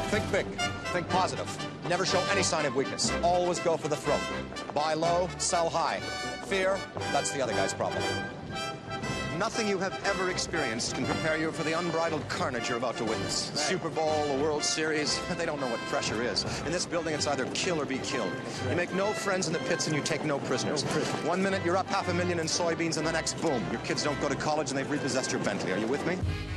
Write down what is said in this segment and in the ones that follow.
Think big. Think positive. Never show any sign of weakness. Always go for the throat. Buy low, sell high. Fear, that's the other guy's problem. Nothing you have ever experienced can prepare you for the unbridled carnage you're about to witness. Right. Super Bowl, the World Series, they don't know what pressure is. In this building, it's either kill or be killed. You make no friends in the pits and you take no prisoners. 1 minute, you're up $500,000 in soybeans, and the next, boom, your kids don't go to college and they've repossessed your Bentley. Are you with me?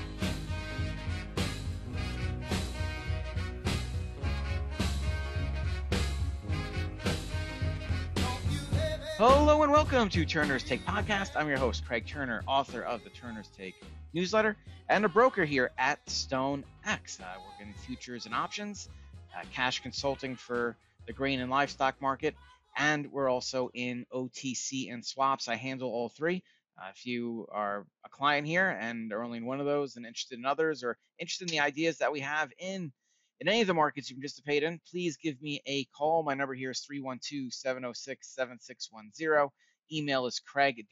Hello and welcome to Turner's Take Podcast. I'm your host, Craig Turner, author of the Turner's Take newsletter and a broker here at StoneX. We're in futures and options, cash consulting for the grain and livestock market, and we're also in OTC and swaps. I handle all three. If you are a client here and are only in one of those and interested in others or interested in the ideas that we have in any of the markets you can participate in, please give me a call. My number here is 312-706-7610. Email is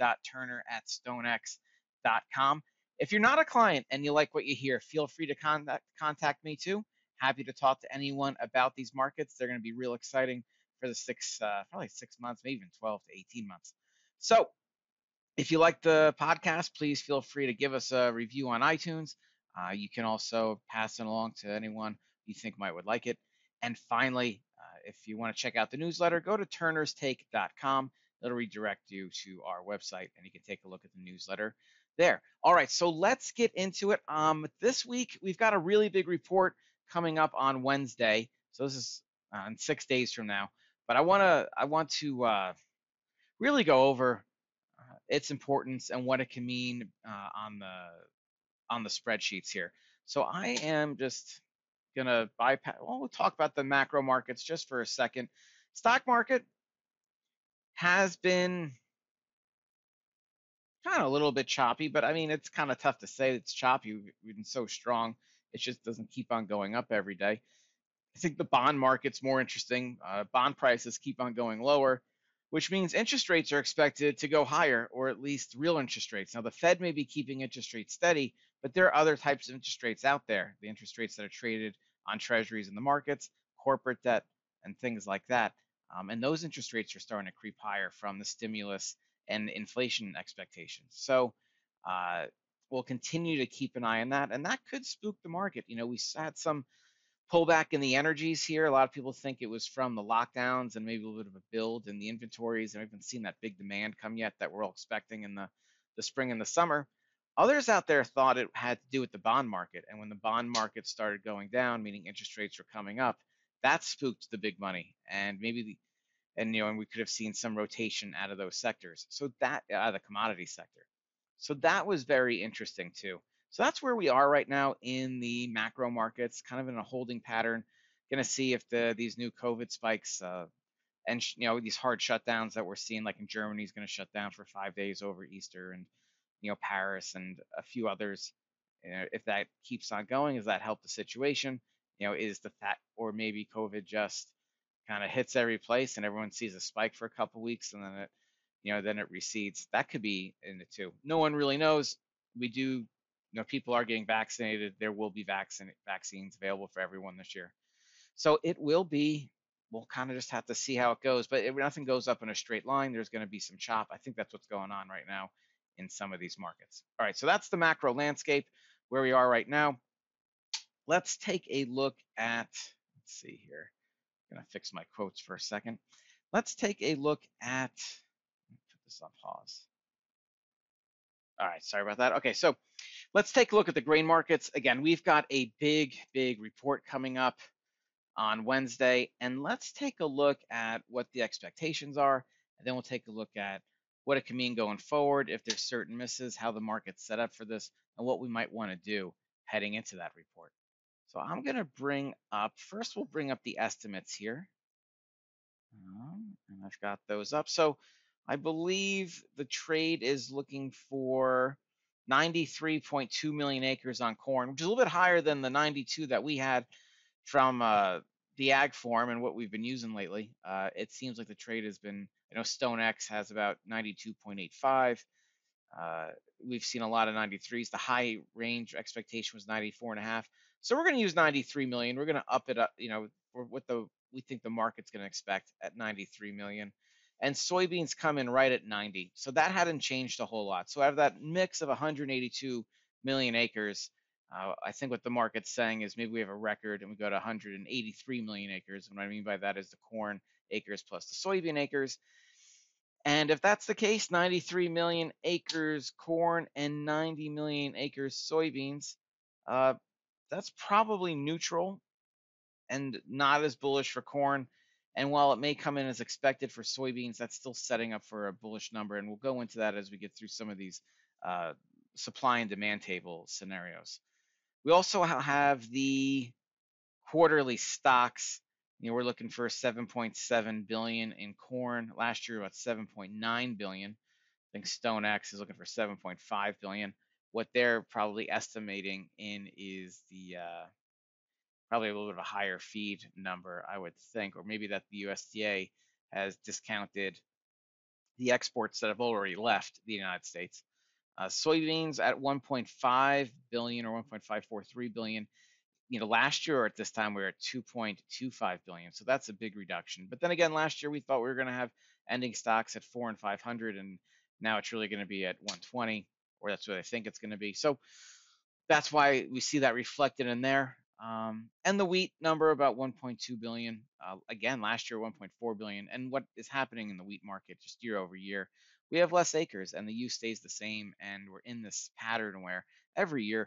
craig.turner@stonex.com. If you're not a client and you like what you hear, feel free to contact me too. Happy to talk to anyone about these markets. They're going to be real exciting for the probably 6 months, maybe even 12 to 18 months. So if you like the podcast, please feel free to give us a review on iTunes. You can also pass it along to anyone you think would like it. And finally, if you want to check out the newsletter, go to turnerstake.com. It'll redirect you to our website and you can take a look at the newsletter there. All right, so let's get into it. This week, we've got a really big report coming up on Wednesday. So this is in 6 days from now. But I want to really go over its importance and what it can mean on the spreadsheets here. So I am just gonna bypass. We'll talk about the macro markets just for a second. Stock market has been kind of a little bit choppy, but I mean, it's kind of tough to say it's choppy. We've been so strong. It just doesn't keep on going up every day. I think the bond market's more interesting. Bond prices keep on going lower, which means interest rates are expected to go higher, or at least real interest rates. Now, the Fed may be keeping interest rates steady, but there are other types of interest rates out there. The interest rates that are traded on treasuries in the markets, corporate debt, and things like that. And those interest rates are starting to creep higher from the stimulus and inflation expectations. So we'll continue to keep an eye on that, and that could spook the market. You know, we had some pullback in the energies here. A lot of people think it was from the lockdowns and maybe a little bit of a build in the inventories, and we haven't seen that big demand come yet that we're all expecting in the spring and the summer. Others out there thought it had to do with the bond market, and when the bond market started going down, meaning interest rates were coming up, that spooked the big money, and and we could have seen some rotation out of those sectors. So that out of the commodity sector. So that was very interesting too. So that's where we are right now in the macro markets, kind of in a holding pattern. Going to see if these new COVID spikes and these hard shutdowns that we're seeing, like in Germany, is going to shut down for 5 days over Easter, and Paris and a few others. If that keeps on going, does that help the situation? Is the fact, or maybe COVID just kind of hits every place and everyone sees a spike for a couple weeks and then it recedes. That could be in it too. No one really knows. We do. People are getting vaccinated. There will be vaccines available for everyone this year. So we'll kind of just have to see how it goes. But if nothing goes up in a straight line, there's going to be some chop. I think that's what's going on right now in some of these markets. All right, so that's the macro landscape where we are right now. Let's take a look at, let's see here. I'm going to fix my quotes for a second. Let's take a look at, put this on pause. All right, sorry about that. Okay, so let's take a look at the grain markets. Again, we've got a big report coming up on Wednesday, and let's take a look at what the expectations are, and then we'll take a look at what it can mean going forward, if there's certain misses, how the market's set up for this, and what we might want to do heading into that report. So I'm going to we'll bring up the estimates here, and I've got those up. So I believe the trade is looking for 93.2 million acres on corn, which is a little bit higher than the 92 that we had from the ag form and what we've been using lately. It seems like the trade has been, StoneX has about 92.85. We've seen a lot of 93s. The high range expectation was 94.5. So we're going to use 93 million. We're going to up it up, for what we think the market's going to expect at 93 million. And soybeans come in right at 90. So that hadn't changed a whole lot. So out of that mix of 182 million acres, I think what the market's saying is maybe we have a record and we go to 183 million acres. And what I mean by that is the corn acres plus the soybean acres. And if that's the case, 93 million acres corn and 90 million acres soybeans, uh, that's probably neutral and not as bullish for corn. And while it may come in as expected for soybeans, that's still setting up for a bullish number. And we'll go into that as we get through some of these uh, supply and demand table scenarios. We also have the quarterly stocks. We're looking for 7.7 billion in corn. Last year, about 7.9 billion. I think StoneX is looking for 7.5 billion. What they're probably estimating in is the probably a little bit of a higher feed number, I would think, or maybe that the USDA has discounted the exports that have already left the United States. Soybeans at 1.5 billion or 1.543 billion. Last year at this time we were at 2.25 billion, so that's a big reduction. But then again, last year we thought we were going to have ending stocks at 4 and 500, and now it's really going to be at 120, or that's what I think it's going to be. So that's why we see that reflected in there. And the wheat number about 1.2 billion. Again, last year 1.4 billion. And what is happening in the wheat market just year over year? We have less acres, and the use stays the same, and we're in this pattern where every year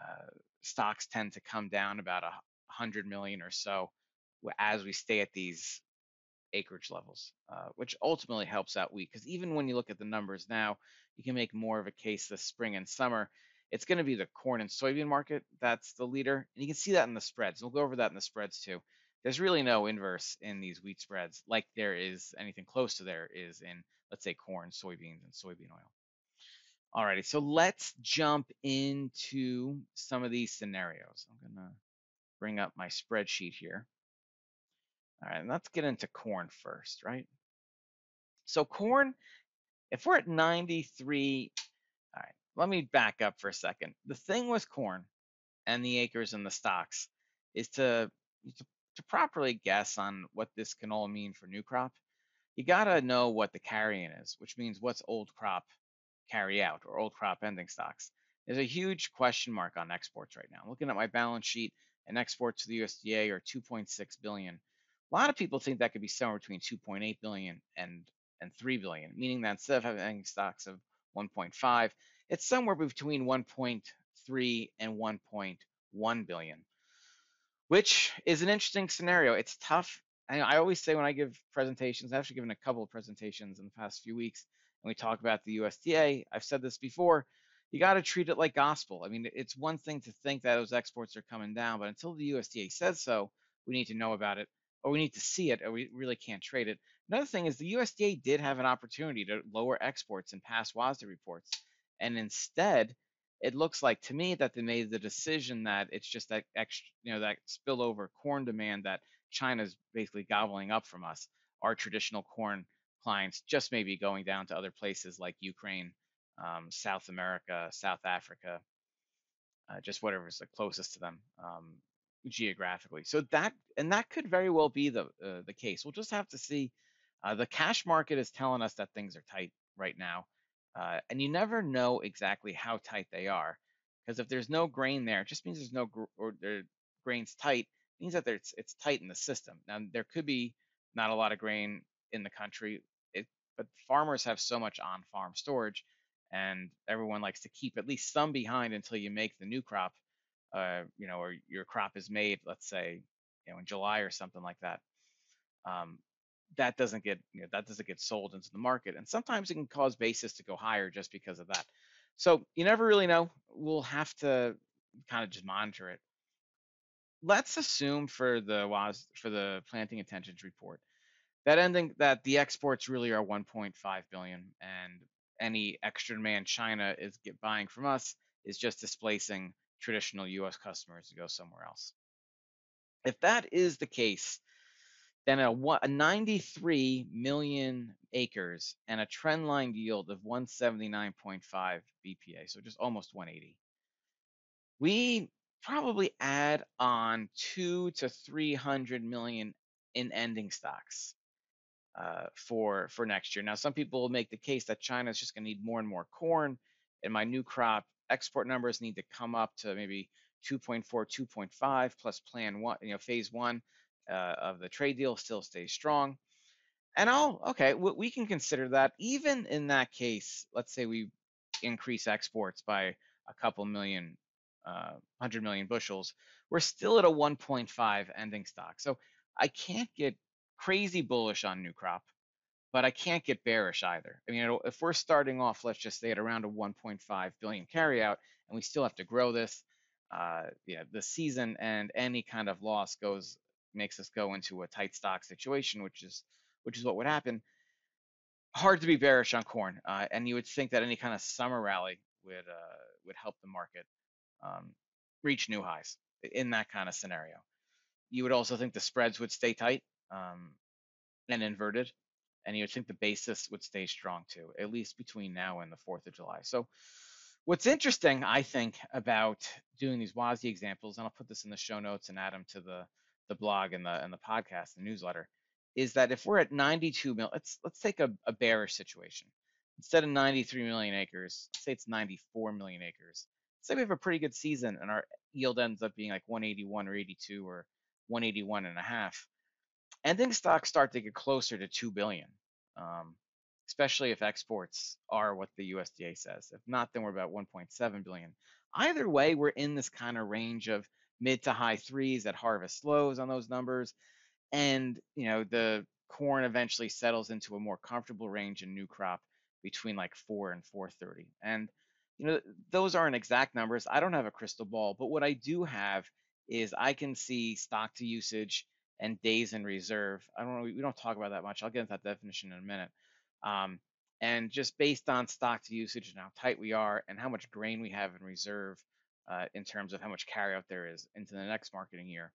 stocks tend to come down about 100 million or so as we stay at these acreage levels, which ultimately helps out wheat. Because even when you look at the numbers now, you can make more of a case this spring and summer. It's going to be the corn and soybean market that's the leader. And you can see that in the spreads. We'll go over that in the spreads too. There's really no inverse in these wheat spreads like there is anything close to there is in, let's say, corn, soybeans, and soybean oil. Alrighty, so let's jump into some of these scenarios. I'm going to bring up my spreadsheet here. All right, and let's get into corn first, right? So corn, if we're at 93, all right, let me back up for a second. The thing with corn and the acres and the stocks is to properly guess on what this can all mean for new crop. You gotta know what the carry-in is, which means what's old crop carry out or old crop ending stocks. There's a huge question mark on exports right now. Looking at my balance sheet, and exports to the USDA are 2.6 billion. A lot of people think that could be somewhere between 2.8 billion and 3 billion, meaning that instead of having stocks of 1.5, it's somewhere between 1.3 and 1.1 billion, which is an interesting scenario. It's tough. I always say when I give presentations, I've actually given a couple of presentations in the past few weeks, and we talk about the USDA. I've said this before. You got to treat it like gospel. I mean, it's one thing to think that those exports are coming down, but until the USDA says so, we need to know about it, or we need to see it, or we really can't trade it. Another thing is the USDA did have an opportunity to lower exports in past WASDE reports, and instead, it looks like to me that they made the decision that it's just that extra, that spillover corn demand that China's basically gobbling up from us. Our traditional corn clients just maybe going down to other places like Ukraine, South America, South Africa, just whatever is the closest to them geographically. So that could very well be the case. We'll just have to see. The cash market is telling us that things are tight right now, and you never know exactly how tight they are, because if there's no grain there, it just means there's no or the grain's tight. It means that it's tight in the system. Now there could be not a lot of grain in the country, but farmers have so much on-farm storage, and everyone likes to keep at least some behind until you make the new crop, or your crop is made, let's say, in July or something like that. That doesn't get sold into the market, and sometimes it can cause basis to go higher just because of that. So you never really know. We'll have to kind of just monitor it. Let's assume for the planting intentions report that the exports really are 1.5 billion, and any extra demand China is buying from us is just displacing traditional U.S. customers to go somewhere else. If that is the case, then a 93 million acres and a trendline yield of 179.5 BPA, so just almost 180. We probably add on 2 to 300 million in ending stocks for next year. Now, some people will make the case that China is just going to need more and more corn, and my new crop export numbers need to come up to maybe 2.4, 2.5 plus plan one, phase one of the trade deal still stays strong. And okay, we can consider that. Even in that case, let's say we increase exports by a couple million, 100 million bushels, we're still at a 1.5 ending stock. So I can't get crazy bullish on new crop, but I can't get bearish either. I mean, if we're starting off, let's just say at around a 1.5 billion carryout, and we still have to grow this, the season and any kind of loss makes us go into a tight stock situation, which is what would happen. Hard to be bearish on corn, and you would think that any kind of summer rally would help the market um, reach new highs in that kind of scenario. You would also think the spreads would stay tight and inverted, and you would think the basis would stay strong too, at least between now and the 4th of July. So what's interesting, I think, about doing these WASDE examples, and I'll put this in the show notes and add them to the blog and the podcast, the newsletter, is that if we're at 92 million, let's take a bearish situation. Instead of 93 million acres, say it's 94 million acres. Say we have a pretty good season and our yield ends up being like 181 or 82 or 181 and a half. Ending stocks start to get closer to 2 billion, um, especially if exports are what the USDA says. If not, then we're about 1.7 billion. Either way, we're in this kind of range of mid to high threes at harvest lows on those numbers. And, the corn eventually settles into a more comfortable range in new crop between like 4 and 430. And, those aren't exact numbers. I don't have a crystal ball, but what I do have is I can see stock to usage and days in reserve. I don't know, we don't talk about that much. I'll get into that definition in a minute. And just based on stock to usage and how tight we are and how much grain we have in reserve in terms of how much carryout there is into the next marketing year,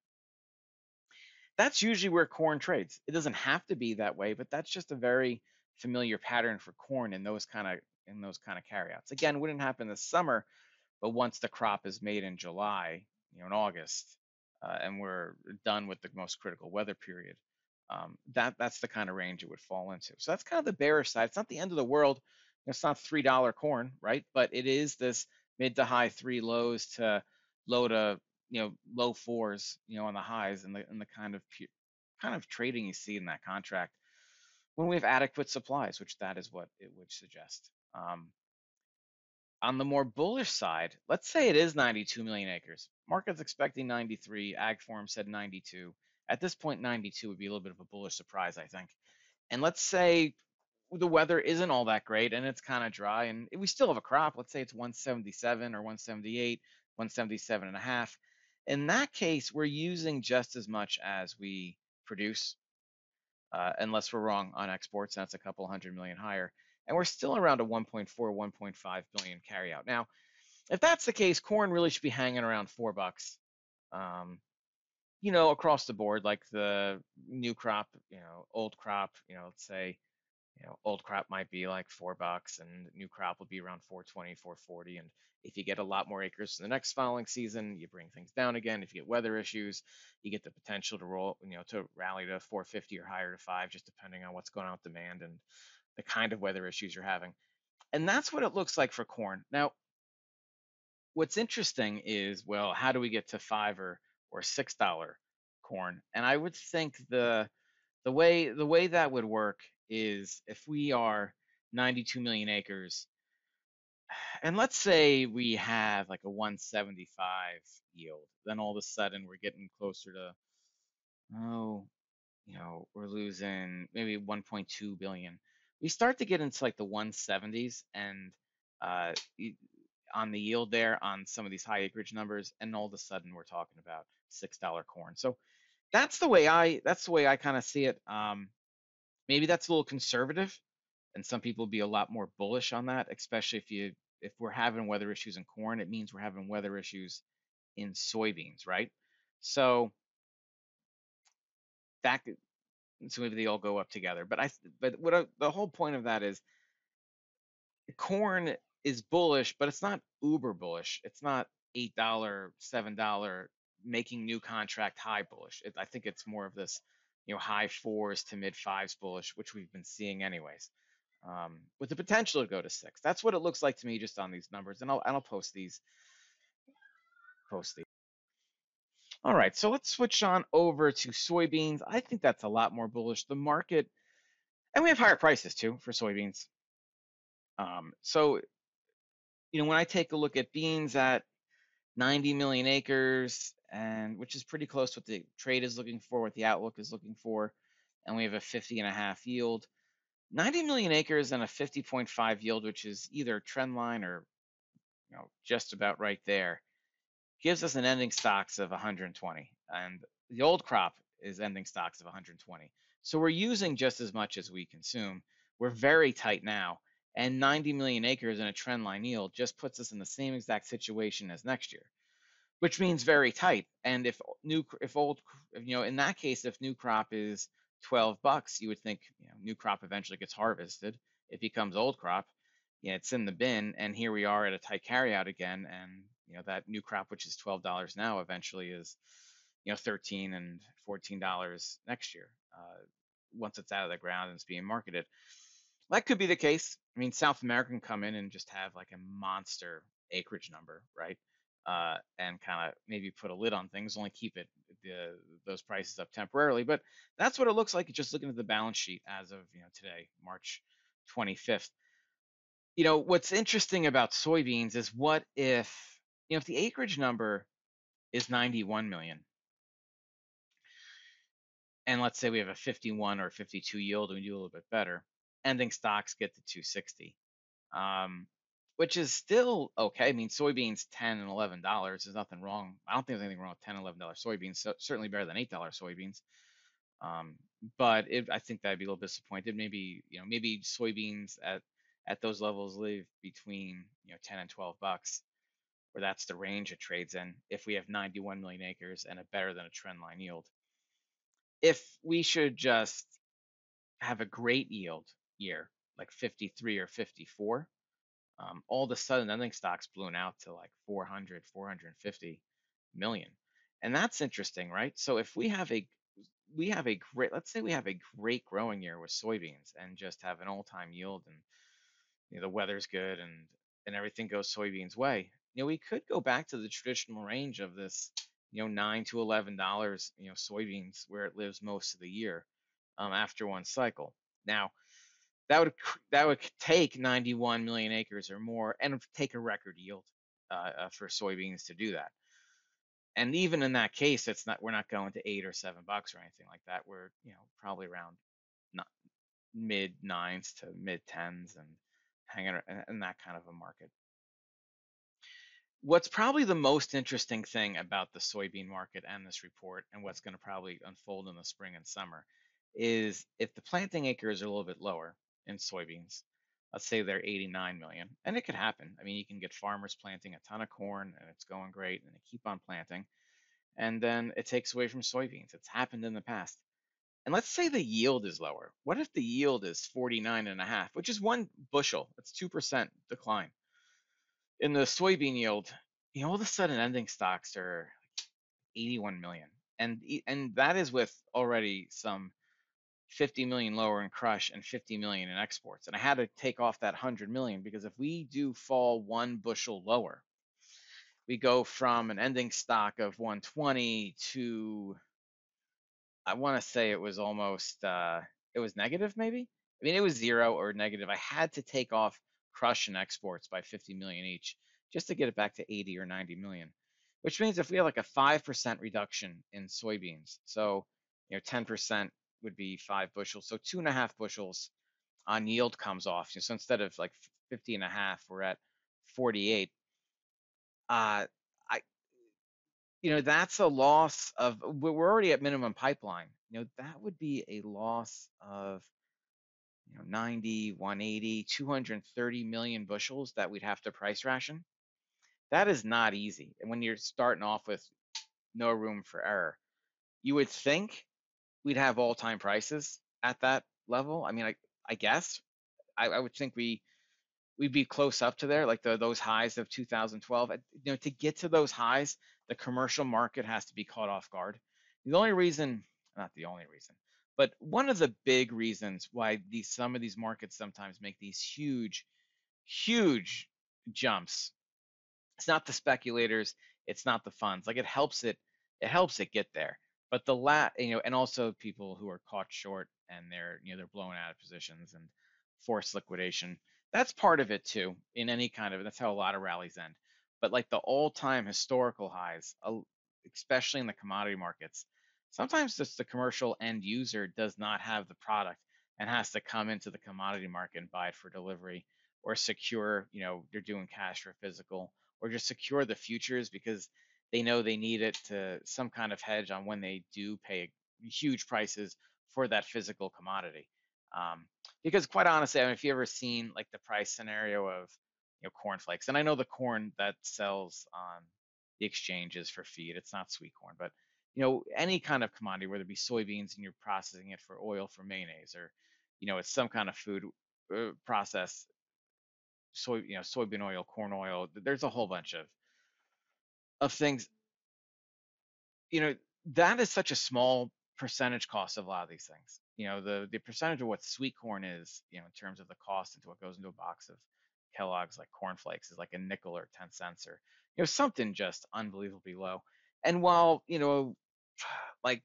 that's usually where corn trades. It doesn't have to be that way, but that's just a very familiar pattern for corn in those kind of carryouts. Again, wouldn't happen this summer, but once the crop is made in July, in August, and we're done with the most critical weather period, that's the kind of range it would fall into. So that's kind of the bearish side. It's not the end of the world. It's not $3 corn, right? But it is this mid to high three lows to low to low fours, on the highs and the kind of trading you see in that contract when we have adequate supplies, which that is what it would suggest. On the more bullish side, let's say it is 92 million acres. Market's expecting 93. Agforum said 92. At this point, 92 would be a little bit of a bullish surprise, I think. And let's say the weather isn't all that great and it's kind of dry and we still have a crop. Let's say it's 177 or 178, 177 and a half. In that case, we're using just as much as we produce, unless we're wrong on exports. That's a couple hundred million higher. And we're still around a 1.4, 1.5 billion carryout. Now, if that's the case, corn really should be hanging around $4, across the board, like the new crop, old crop, let's say, old crop might be like $4 and new crop will be around 420, 440. And if you get a lot more acres in the next following season, you bring things down again. If you get weather issues, you get the potential to roll, to rally to 450 or higher to 5, just depending on what's going on with demand and the kind of weather issues you're having. And that's what it looks like for corn. Now, what's interesting is, well, how do we get to $5 or $6 corn? And I would think the way that would work is if we are 92 million acres, and let's say we have like a 175 yield, then all of a sudden we're getting closer to, we're losing maybe 1.2 billion. We start to get into like the 170s and uh, on the yield there on some of these high acreage numbers, and all of a sudden we're talking about $6 corn. So that's the way I kind of see it. Maybe that's a little conservative, and some people be a lot more bullish on that, especially if we're having weather issues in corn, it means we're having weather issues in soybeans, right? So maybe they all go up together. But the whole point of that is corn is bullish, but it's not uber bullish. It's not $8, $7 making new contract high bullish. I think it's more of this, high fours to mid fives bullish, which we've been seeing anyways, with the potential to go to six. That's what it looks like to me just on these numbers, and I'll post these. All right, so let's switch on over to soybeans. I think that's a lot more bullish. The market, and we have higher prices too for soybeans. So when I take a look at beans at 90 million acres, and which is pretty close to what the trade is looking for, what the outlook is looking for, and we have a 50.5 yield. 90 million acres and a 50.5 yield, which is either trend line or just about right there, gives us an ending stocks of 120, and the old crop is ending stocks of 120. So we're using just as much as we consume. We're very tight now, and 90 million acres and a trend line yield just puts us in the same exact situation as next year, which means very tight. And if in that case, if new crop is $12, you would think new crop eventually gets harvested. It becomes old crop. It's in the bin, and here we are at a tight carryout again, and that new crop, which is $12 now, eventually is $13 and $14 next year, once it's out of the ground and it's being marketed. That could be the case. I mean, South America can come in and just have like a monster acreage number, right? And kind of maybe put a lid on things, only keep those prices up temporarily. But that's what it looks like just looking at the balance sheet as of today, March 25th. What's interesting about soybeans is what if the acreage number is 91 million, and let's say we have a 51 or 52 yield and we do a little bit better, ending stocks get to 260, which is still okay. I mean, soybeans $10 and $11, there's nothing wrong. I don't think there's anything wrong with $10 and $11 soybeans. So certainly better than $8 soybeans. But I think that'd be a little disappointed. Maybe soybeans at those levels live between 10 and $12, where that's the range it trades in. If we have 91 million acres and a better than a trend line yield, if we should just have a great yield year like 53 or 54, all of a sudden ending stocks balloon out to like 400, 450 million. And that's interesting, right? So if we have a great, let's say we have a great growing year with soybeans and just have an all-time yield, and the weather's good and everything goes soybeans way, we could go back to the traditional range of this, $9 to $11, soybeans, where it lives most of the year, after one cycle. Now, that would take 91 million acres or more, and take a record yield for soybeans to do that. And even in that case, we're not going to $8 or $7 or anything like that. We're probably around mid nines to mid tens and hanging in that kind of a market. What's probably the most interesting thing about the soybean market and this report, and what's going to probably unfold in the spring and summer, is if the planting acres are a little bit lower in soybeans, let's say they're 89 million, and it could happen. I mean, you can get farmers planting a ton of corn and it's going great and they keep on planting, and then it takes away from soybeans. It's happened in the past. And let's say the yield is lower. What if the yield is 49.5, which is one bushel? That's 2% decline. In the soybean yield, all of a sudden ending stocks are 81 million. And that is with already some 50 million lower in crush and 50 million in exports. And I had to take off that 100 million because if we do fall one bushel lower, we go from an ending stock of 120 to, I want to say it was almost, it was negative maybe. I mean, it was 0 or negative. I had to take off crush and exports by 50 million each just to get it back to 80 or 90 million, which means if we have like a 5% reduction in soybeans, so 10% would be 5 bushels, so 2.5 bushels on yield comes off. So instead of like 50.5, we're at 48. I that's a loss of, we're already at minimum pipeline. That would be a loss of 90, 180, 230 million bushels that we'd have to price ration. That is not easy. And when you're starting off with no room for error, you would think we'd have all-time prices at that level. I mean, I guess I would think we we'd be close up to there, like those highs of 2012. To get to those highs, the commercial market has to be caught off guard. The only reason, not the only reason, but one of the big reasons why some of these markets sometimes make these huge jumps. It's not the speculators, it's not the funds. Like it helps it get there. But and also people who are caught short and they're blown out of positions and forced liquidation. That's part of it too. In any kind of, that's how a lot of rallies end. But like the all-time historical highs, especially in the commodity markets, sometimes just the commercial end user does not have the product and has to come into the commodity market and buy it for delivery or secure, they're doing cash for physical, or just secure the futures because they know they need it to some kind of hedge on when they do pay huge prices for that physical commodity. Um, because quite honestly, I mean, if you ever seen like the price scenario of cornflakes, and I know the corn that sells on the exchanges for feed, it's not sweet corn, but any kind of commodity, whether it be soybeans and you're processing it for oil for mayonnaise, or it's some kind of food process, soybean oil, corn oil. There's a whole bunch of things. You know, that is such a small percentage cost of a lot of these things. The percentage of what sweet corn is, in terms of the cost into what goes into a box of Kellogg's like cornflakes is like a nickel or 10 cents, or something just unbelievably low. And while like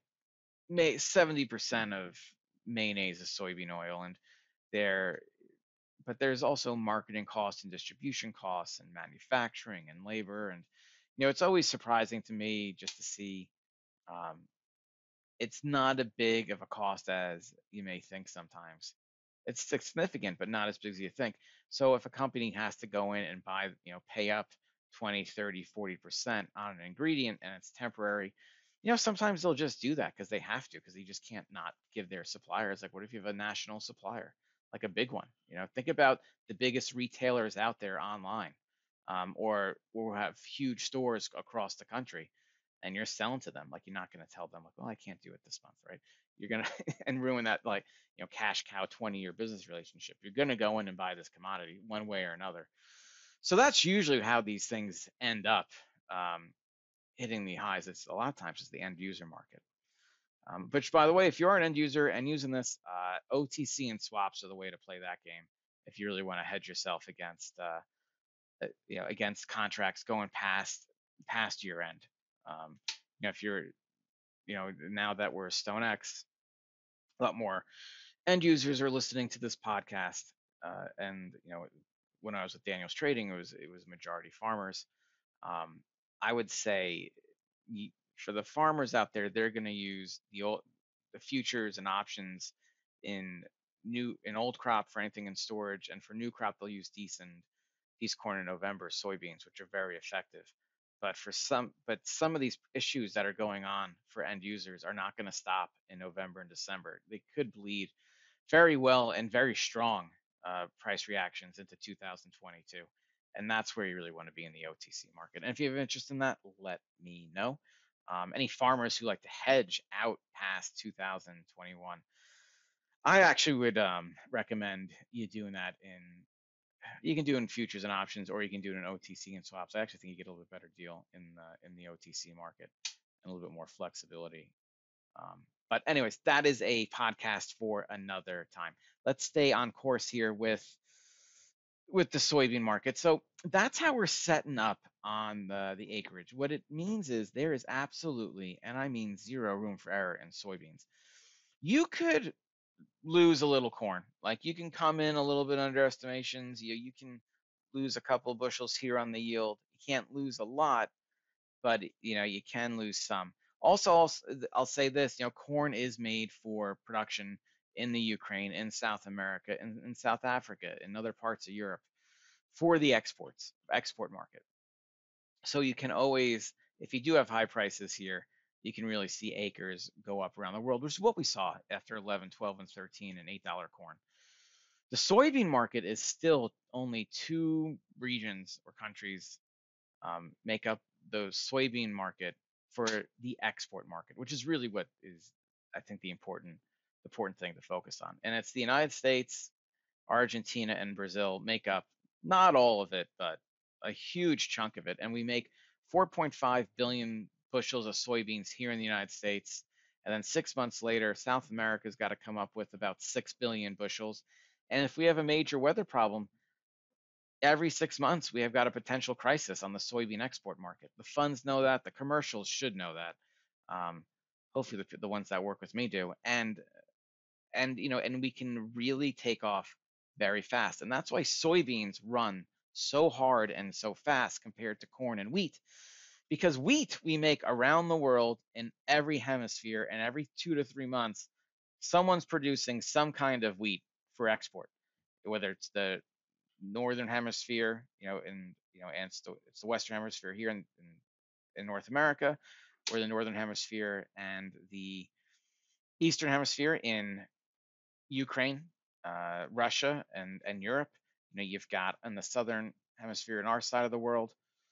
70% of mayonnaise is soybean oil, and there but there's also marketing costs and distribution costs and manufacturing and labor. And it's always surprising to me just to see um, it's not as big of a cost as you may think sometimes. It's significant, but not as big as you think. So if a company has to go in and buy, pay up 20, 30, 40% on an ingredient and it's temporary, sometimes they'll just do that because they have to, because they just can't not give their suppliers. Like, what if you have a national supplier, like a big one? Think about the biggest retailers out there online, or have huge stores across the country, and you're selling to them. Like, you're not going to tell them like, well, I can't do it this month, right? You're gonna and ruin that, like, cash cow 20-year business relationship. You're gonna go in and buy this commodity one way or another. So that's usually how these things end up hitting the highs. It's a lot of times it's the end user market. Which, by the way, if you're an end user and using this, OTC and swaps are the way to play that game if you really want to hedge yourself against contracts going past year end. If you're, now that we're StoneX, a lot more end users are listening to this podcast, and when I was with Daniels Trading, it was majority farmers. I would say for the farmers out there, they're going to use the futures and options in old crop for anything in storage, and for new crop they'll use these corn in November, soybeans, which are very effective. But some of these issues that are going on for end users are not going to stop in November and December. They could bleed very well and very strong price reactions into 2022. And that's where you really want to be in the OTC market. And if you have interest in that, let me know. Any farmers who like to hedge out past 2021, I actually would recommend you doing that you can do in futures and options, or you can do it in OTC and swaps. I actually think you get a little bit better deal in the OTC market and a little bit more flexibility. But anyways, that is a podcast for another time. Let's stay on course here with the soybean market. So that's how we're setting up on the acreage. What it means is there is absolutely, and I mean zero, room for error in soybeans. You could lose a little corn. Like, you can come in a little bit under estimations. You can lose a couple of bushels here on the yield. You can't lose a lot, but you can lose some. Also, I'll say this, corn is made for production in the Ukraine, in South America, in South Africa, in other parts of Europe, for the export market. So you can always, if you do have high prices here, you can really see acres go up around the world, which is what we saw after 11, 12, and 13 and $8 corn. The soybean market is still only 2 regions or countries make up the soybean market for the export market, which is really what is, I think, the important thing to focus on. And it's the United States, Argentina, and Brazil make up not all of it, but a huge chunk of it. And we make 4.5 billion bushels of soybeans here in the United States. And then 6 months later, South America's got to come up with about 6 billion bushels. And if we have a major weather problem, every 6 months we have got a potential crisis on the soybean export market. The funds know that. The commercials should know that. Um, hopefully, the ones that work with me do. And we can really take off very fast. And that's why soybeans run so hard and so fast compared to corn and wheat. Because wheat we make around the world in every hemisphere, and every 2 to 3 months, someone's producing some kind of wheat for export, whether it's the northern hemisphere, and it's the western hemisphere here in North America, or the northern hemisphere and the eastern hemisphere in Ukraine, Russia, and Europe. You've got in the southern hemisphere in our side of the world,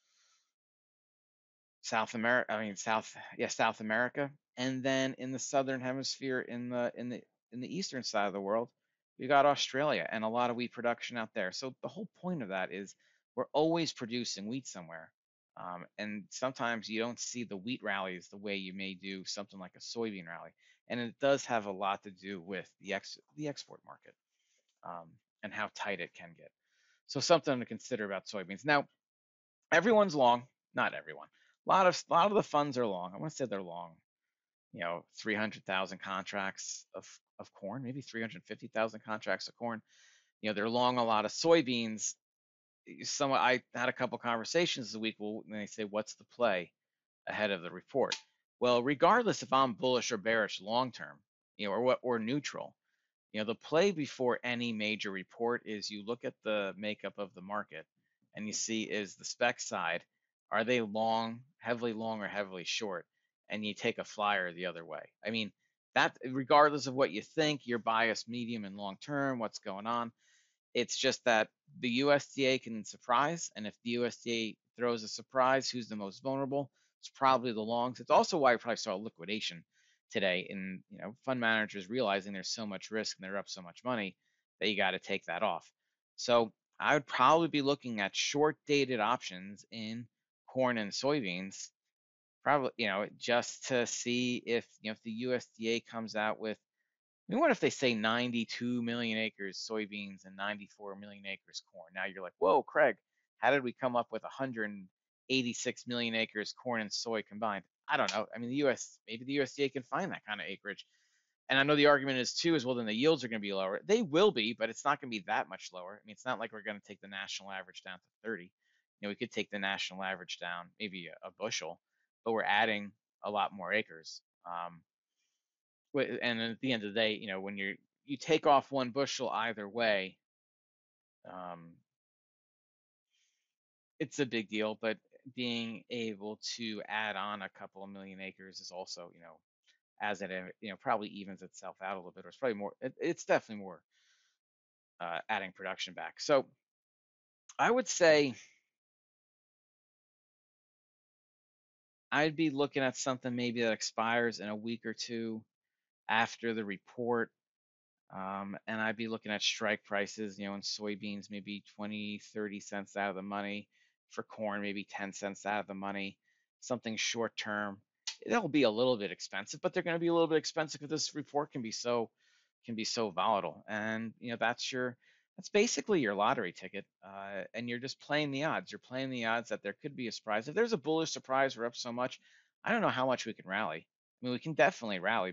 South America. I mean South America, and then in the southern hemisphere in the eastern side of the world, we got Australia and a lot of wheat production out there. So the whole point of that is we're always producing wheat somewhere. And sometimes you don't see the wheat rallies the way you may do something like a soybean rally. And it does have a lot to do with the export market, um, and how tight it can get. So something to consider about soybeans. Now, everyone's long, not everyone. A lot of the funds are long. I want to say they're long. 300,000 contracts of corn, maybe 350,000 contracts of corn. They're long a lot of soybeans. I had a couple conversations this week. Well, and they say, what's the play ahead of the report? Well, regardless if I'm bullish or bearish long term, or neutral, the play before any major report is you look at the makeup of the market and you see, is the spec side, are they heavily long or heavily short? And you take a flyer the other way. I mean, that regardless of what you think, your bias medium and long term, what's going on, it's just that the USDA can surprise, and if the USDA throws a surprise, who's the most vulnerable? It's probably the longs. It's also why we probably saw a liquidation today, in fund managers realizing there's so much risk and they're up so much money that you got to take that off. So I would probably be looking at short dated options in corn and soybeans, probably, just to see if the USDA comes out with, what if they say 92 million acres soybeans and 94 million acres corn? Now you're like, whoa, Craig, how did we come up with 186 million acres corn and soy combined? I don't know. I mean, maybe the USDA can find that kind of acreage. And I know the argument is too, is well, then the yields are going to be lower. They will be, but it's not going to be that much lower. I mean, it's not like we're going to take the national average down to 30. We could take the national average down maybe a bushel, but we're adding a lot more acres. And at the end of the day, when you take off one bushel either way, it's a big deal. But being able to add on a couple of million acres is also, as it probably evens itself out a little bit, or it's probably more. It's definitely more adding production back. So I would say I'd be looking at something maybe that expires in a week or two after the report. And I'd be looking at strike prices, in soybeans, maybe 20, 30 cents out of the money. For corn, maybe 10 cents out of the money. Something short term. It'll be a little bit expensive, but they're going to be a little bit expensive because this report can be so volatile. And that's basically your lottery ticket. And you're just playing the odds. You're playing the odds that there could be a surprise. If there's a bullish surprise, we're up so much, I don't know how much we can rally. I mean, we can definitely rally,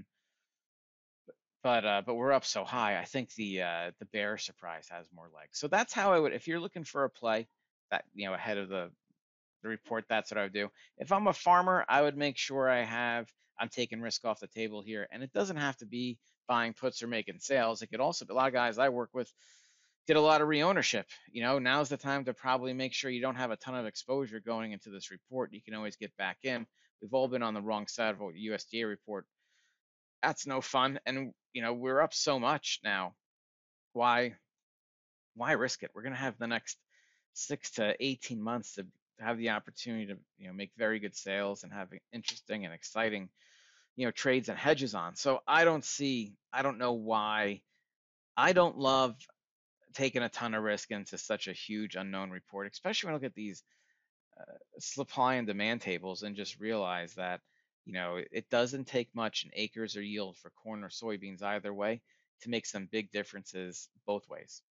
but we're up so high. I think the bear surprise has more legs. So that's how I would, if you're looking for a play that ahead of the report, that's what I would do. If I'm a farmer, I would make sure I'm taking risk off the table here, and it doesn't have to be buying puts or making sales. It could also be, a lot of guys I work with did a lot of reownership. Now's the time to probably make sure you don't have a ton of exposure going into this report. You can always get back in. We've all been on the wrong side of a USDA report. That's no fun. And we're up so much now. Why risk it? We're going to have the next 6 to 18 months to have the opportunity to make very good sales and have interesting and exciting trades and hedges on. So I don't know why. I don't love taking a ton of risk into such a huge unknown report, especially when I look at these supply and demand tables and just realize that, it doesn't take much in acres or yield for corn or soybeans either way to make some big differences both ways.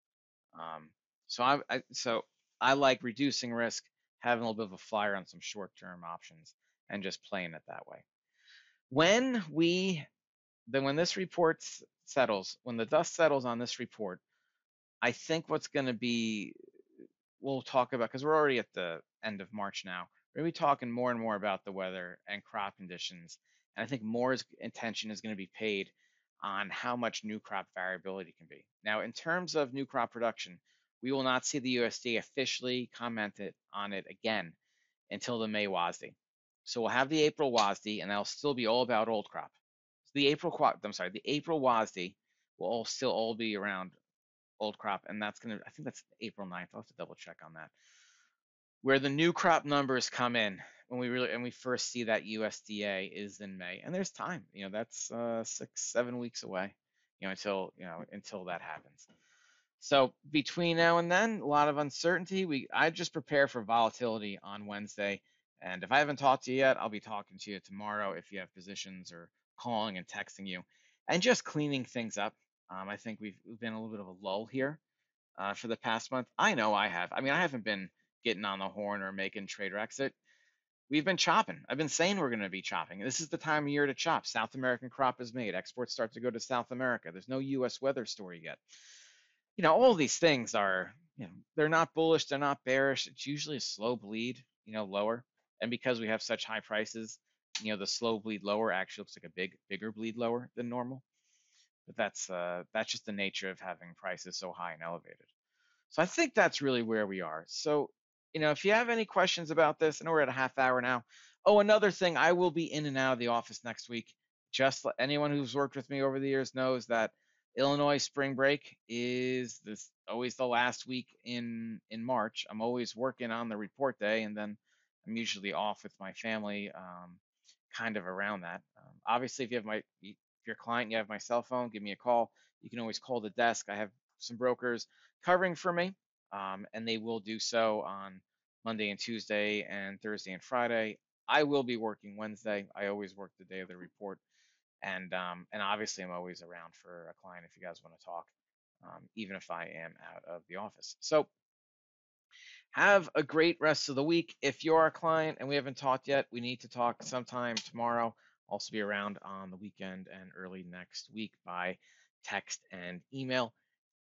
So I like reducing risk, having a little bit of a flyer on some short-term options, and just playing it that way. When this report settles, when the dust settles on this report, I think what's going to be, we'll talk about, because we're already at the end of March now, we're going to be talking more and more about the weather and crop conditions. And I think more attention is going to be paid on how much new crop variability can be. Now, in terms of new crop production, we will not see the USDA officially commented on it again until the May WASDE. So we'll have the April WASDE, and that'll still be all about old crop. So the April WASDE will still all be around old crop, and I think that's April 9th. I'll have to double check on that. Where the new crop numbers come in, when we first see that USDA is in May, and there's time. That's 6-7 weeks away. Until that happens. So between now and then, a lot of uncertainty. I just prepare for volatility on Wednesday, and if I haven't talked to you yet, I'll be talking to you tomorrow if you have positions, or calling and texting you, and just cleaning things up. I think we've been a little bit of a lull here for the past month. I know I have. I haven't been getting on the horn or making trader exit. We've been chopping. I've been saying we're going to be chopping. This is the time of year to chop. South American crop is made. Exports start to go to South America. There's no U.S. weather story yet. All these things are, they're not bullish, they're not bearish. It's usually a slow bleed, lower. And because we have such high prices, the slow bleed lower actually looks like a bigger bleed lower than normal. But that's just the nature of having prices so high and elevated. So I think that's really where we are. So, if you have any questions about this, I know we're at a half hour now. Oh, another thing, I will be in and out of the office next week. Just anyone who's worked with me over the years knows that Illinois spring break is always the last week in March. I'm always working on the report day, and then I'm usually off with my family, kind of around that. Obviously, if you're a client, you have my cell phone, give me a call. You can always call the desk. I have some brokers covering for me, and they will do so on Monday and Tuesday and Thursday and Friday. I will be working Wednesday. I always work the day of the report. And obviously I'm always around for a client if you guys want to talk, even if I am out of the office. So have a great rest of the week. If you're a client and we haven't talked yet, we need to talk sometime tomorrow. Also be around on the weekend and early next week by text and email.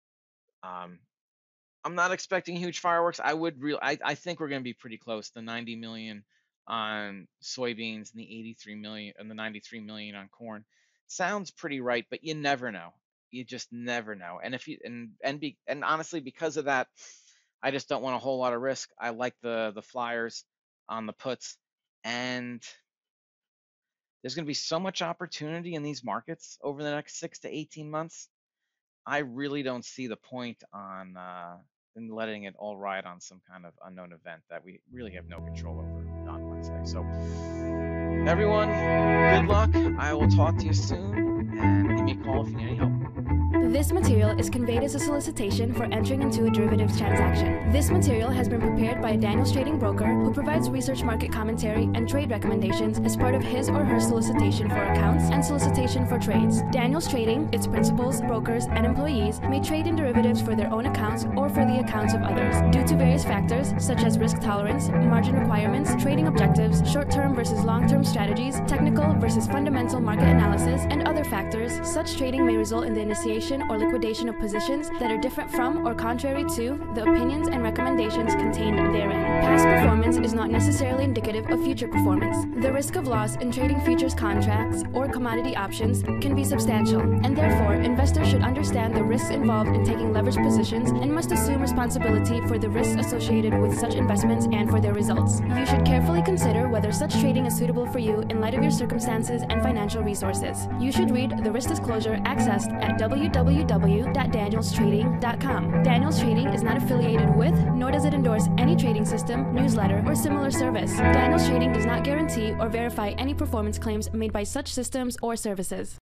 I'm not expecting huge fireworks. I think we're going to be pretty close. The 90 million on soybeans and the 83 million and the 93 million on corn sounds pretty right, but you never know. You just never know. And if you and honestly, because of that, I just don't want a whole lot of risk. I like the flyers on the puts, and there's going to be so much opportunity in these markets over the next 6 to 18 months. I really don't see the point in letting it all ride on some kind of unknown event that we really have no control over on Wednesday. So everyone, good luck. I will talk to you soon, and give me a call if you need any help. This material is conveyed as a solicitation for entering into a derivatives transaction. This material has been prepared by a Daniels Trading broker who provides research, market commentary, and trade recommendations as part of his or her solicitation for accounts and solicitation for trades. Daniels Trading, its principals, brokers, and employees may trade in derivatives for their own accounts or for the accounts of others. Due to various factors such as risk tolerance, margin requirements, trading objectives, short-term versus long-term strategies, technical versus fundamental market analysis, and other factors, such trading may result in the initiation or liquidation of positions that are different from or contrary to the opinions and recommendations contained therein. Past performance is not necessarily indicative of future performance. The risk of loss in trading futures contracts or commodity options can be substantial, and therefore investors should understand the risks involved in taking leveraged positions and must assume responsibility for the risks associated with such investments and for their results. You should carefully consider whether such trading is suitable for you in light of your circumstances and financial resources. You should read the risk disclosure accessed at www.danielstrading.com. Daniels Trading is not affiliated with, nor does it endorse any trading system, newsletter, or similar service. Daniels Trading does not guarantee or verify any performance claims made by such systems or services.